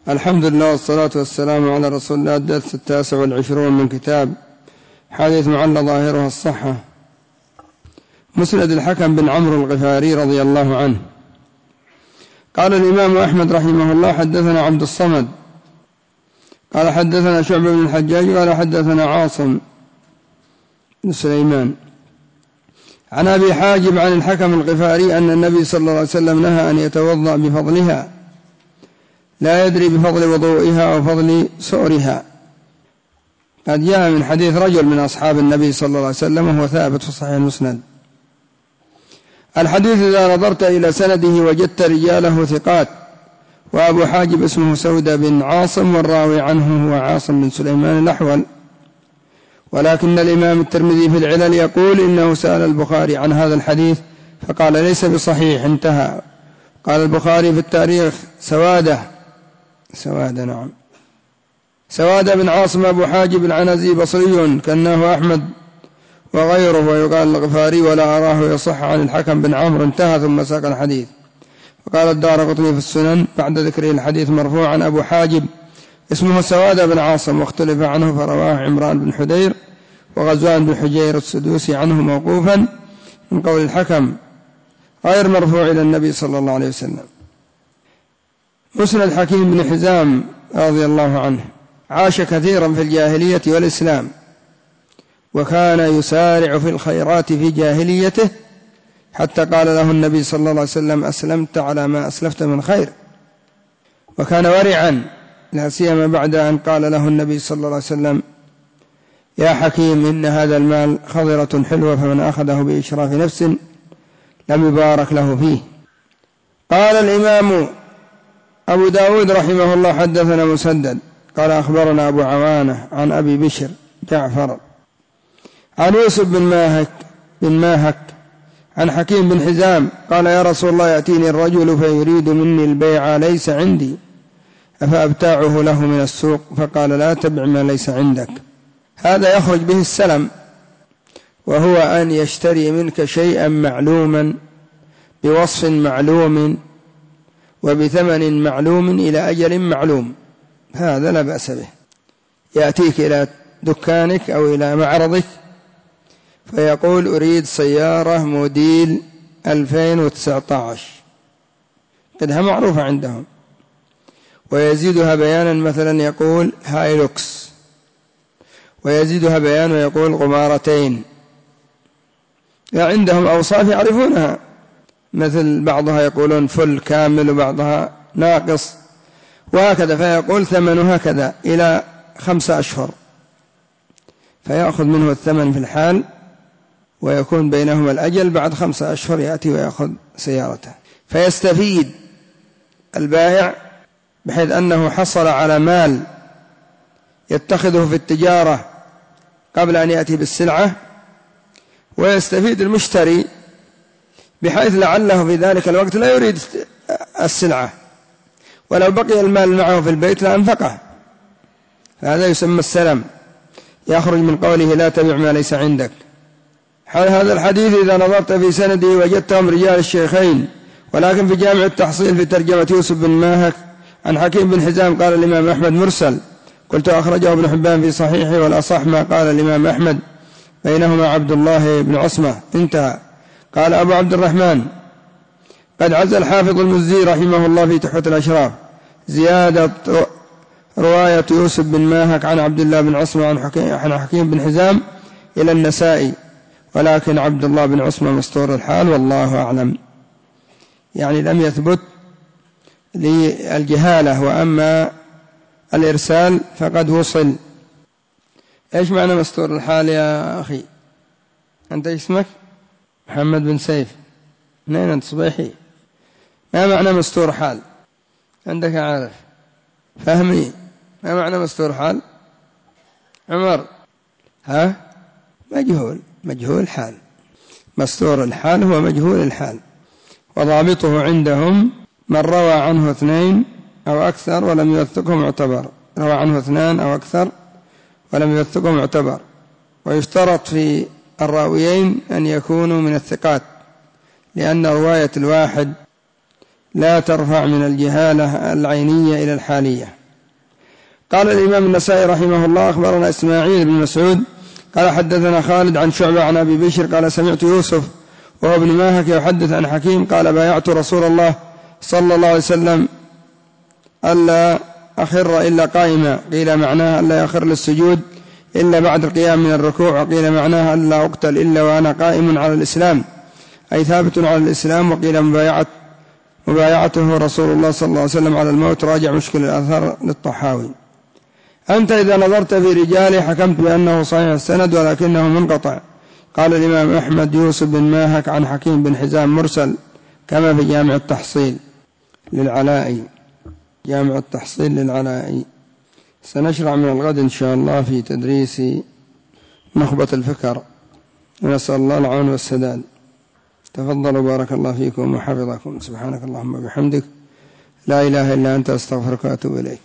الحمد لله والصلاة والسلام على رسول الله. الدرس 29 من كتاب حديث معل ظاهرها الصحة، مسند الحكم بن عمرو الغفاري رضي الله عنه. قال الإمام أحمد رحمه الله: حدثنا عبد الصمد قال حدثنا شعبة بن الحجاج قال حدثنا عاصم بن سليمان عن أبي حاجب عن الحكم الغفاري أن النبي صلى الله عليه وسلم نهى أن يتوضأ بفضلها، لا يدري بفضل وضوئها وفضل سؤرها. قد جاء من حديث رجل من أصحاب النبي صلى الله عليه وسلم وهو ثابت في صحيح المسند. الحديث إذا نظرت إلى سنده وجدت رجاله ثقات، وأبو حاجب اسمه سودة بن عاصم، والراوي عنه هو عاصم بن سليمان الأحول. ولكن الإمام الترمذي في العلل يقول إنه سأل البخاري عن هذا الحديث فقال ليس بصحيح، انتهى. قال البخاري في التاريخ: سوادة بن عاصم أبو حاجب العنزي بصري كأنه أحمد وغيره، ويقال الغفاري ولا أراه يصح عن الحكم بن عمرو، انتهى. ثم ساق الحديث. وقال الدارقطني في السنن بعد ذكره الحديث مرفوعا: أبو حاجب اسمه سوادة بن عاصم، واختلف عنه فرواه عمران بن حدير وغزوان بن حجير السدوسي عنه موقوفا من قول الحكم، غير مرفوع إلى النبي صلى الله عليه وسلم. مسند حكيم بن حزام رضي الله عنه عاش كثيرا في الجاهلية والإسلام، وكان يسارع في الخيرات في جاهليته، حتى قال له النبي صلى الله عليه وسلم: أسلمت على ما أسلفت من خير. وكان ورعا، لا سيما بعد أن قال له النبي صلى الله عليه وسلم: يا حكيم إن هذا المال خضرة حلوة، فمن أخذه بإشراف نفس لم يبارك له فيه. قال الإمام أبو داود رحمه الله: حدثنا مسدد قال أخبرنا أبو عوانة عن أبي بشر جعفر عن يوسف بن ماهك عن حكيم بن حزام قال: يا رسول الله، يأتيني الرجل فيريد مني البيع ليس عندي، أفأبتاعه له من السوق؟ فقال: لا تبع ما ليس عندك. هذا يخرج به السلم، وهو أن يشتري منك شيئا معلوما بوصف معلوم وبثمن معلوم إلى أجل معلوم، هذا لا بأس به. يأتيك إلى دكانك أو إلى معرضك فيقول: أريد سيارة موديل 2019، قدها معروفة عندهم، ويزيدها بيانا، مثلا يقول هايلوكس، ويزيدها بيان ويقول غمارتين، عندهم أوصاف يعرفونها، مثل بعضها يقولون فل كامل وبعضها ناقص، وهكذا. فيقول ثمنها كذا إلى 5 أشهر، فيأخذ منه الثمن في الحال، ويكون بينهما الأجل، بعد 5 أشهر يأتي ويأخذ سيارته. فيستفيد البائع بحيث أنه حصل على مال يتخذه في التجارة قبل أن يأتي بالسلعة، ويستفيد المشتري بحيث لعله في ذلك الوقت لا يريد السلعة، ولو بقي المال معه في البيت لأنفقه. هذا يسمى السلم، يخرج من قوله: لا تبع ما ليس عندك. هذا الحديث إذا نظرت في سنده وجدتهم رجال الشيخين، ولكن في جامع التحصيل في ترجمة يوسف بن ماهك عن حكيم بن حزام قال الإمام أحمد مرسل، قلت أخرجه ابن حبان في صحيحه، والأصح ما قال الإمام أحمد، بينهما عبد الله بن عصمة، انتهى. قال أبو عبد الرحمن: قد عز الحافظ المزي رحمه الله في تحفة الأشراف زيادة رواية يوسف بن ماهك عن عبد الله بن عصمة عن حكيم بن حزام إلى النسائي، ولكن عبد الله بن عصمة مستور الحال، والله أعلم. يعني لم يثبت للجهالة، وأما الإرسال فقد وصل. إيش معنى مستور الحال يا أخي؟ أنت اسمك محمد بن سيف، منين أنت؟ صبيحي. ما معنى مستور حال عندك؟ عارف فهمي ما معنى مستور حال؟ عمر؟ مجهول حال. مستور الحال هو مجهول الحال، وضابطه عندهم من روى عنه 2 أو أكثر ولم يوثقه معتبر. روى عنه 2 أو أكثر ولم يوثقه معتبر. ويشترط في الراويين أن يكونوا من الثقات، لأن رواية الواحد لا ترفع من الجهالة العينية إلى الحالية. قال الإمام النسائي رحمه الله أخبرنا إسماعيل بن مسعود قال حدثنا خالد عن شعبة عن أبي بشر قال سمعت يوسف وهو ابن ماهك يحدث عن حكيم قال بايعت رسول الله صلى الله عليه وسلم ألا أخر إلا قائما، قيل معناها ألا يخر للسجود إلا بعد القيام من الركوع، وقيل معناها ألا أقتل إلا وأنا قائم على الإسلام أي ثابت على الإسلام، وقيل مبايعته رسول الله صلى الله عليه وسلم على الموت. راجع مشكل الآثار للطحاوي. أنت إذا نظرت في رجاله حكمت بأنه صحيح السند ولكنه منقطع. قال الإمام أحمد يوسف بن ماهك عن حكيم بن حزام مرسل كما في جامع التحصيل للعلائي. جامع التحصيل للعلائي. سنشرع من الغد إن شاء الله في تدريس نخبة الفكر، ونسأل الله العون والسداد. تفضلوا بارك الله فيكم وحفظكم. سبحانك اللهم وبحمدك لا إله إلا أنت أستغفرك وأتوب إليك.